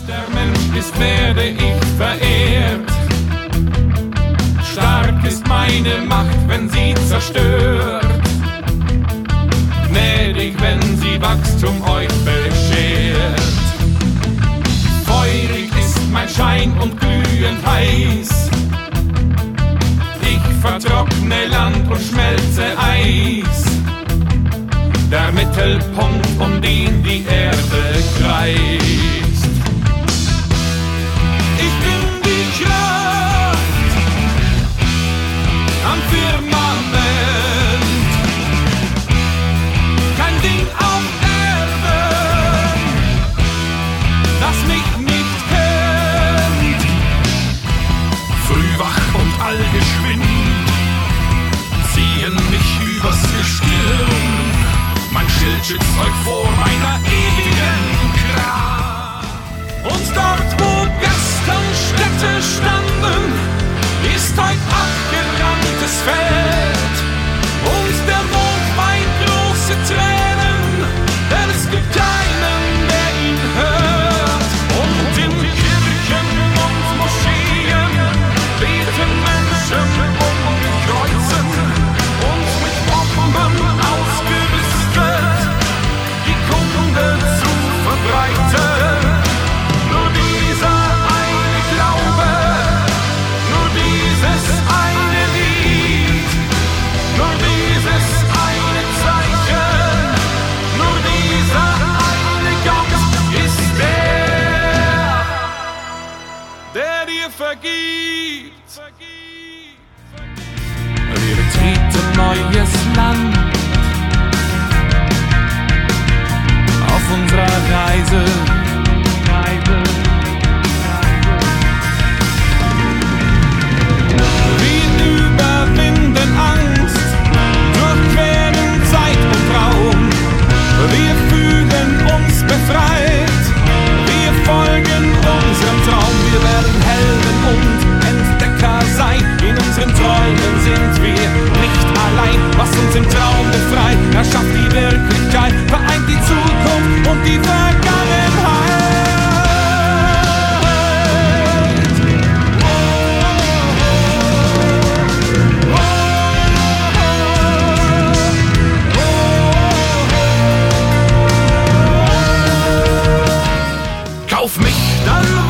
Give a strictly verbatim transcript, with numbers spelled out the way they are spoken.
Der Mensch ist, werde ich verehrt. Stark ist meine Macht, wenn sie zerstört. Gnädig, wenn sie Wachstum euch beschert. Feurig ist mein Schein und glühend heiß. Ich vertrockne Land und schmelze Eis. Der Mittelpunkt, um den die Erde kreist. Ich bin die Kraft am Firmament. Kein Ding auf Erden, das mich nicht kennt. Früh wach und allgeschwind ziehen mich übers Gestirn. Mein Schild schützt euch vor meiner ewigen Kraft. Und dort, wo gestern Städte standen, ist heut abgeranntes Feld. Und der Mond weint große Tränen, denn es gibt keinen, der ihn hört. Und in Kirchen und Moscheen beten Menschen um Kreuzen und mit Bomben ausgerüstet die Kunde zu verbreiten. Nur dieser eine Glaube, nur dieses eine Lied, nur dieses eine Zeichen, nur dieser eine Gott ist der, der dir vergibt. Wir betreten neues Land auf unserer Reise. Reise. Wir überwinden Angst, durchqueren Zeit und Raum. Wir fühlen uns befreit, wir folgen unserem Traum. Wir werden Helden und Entdecker sein. In unseren Träumen sind wir nicht allein. Was uns im Traum befreit, erschafft die Wirklichkeit, vereint die Zukunft und die Vergangenheit. Kauf mich, dann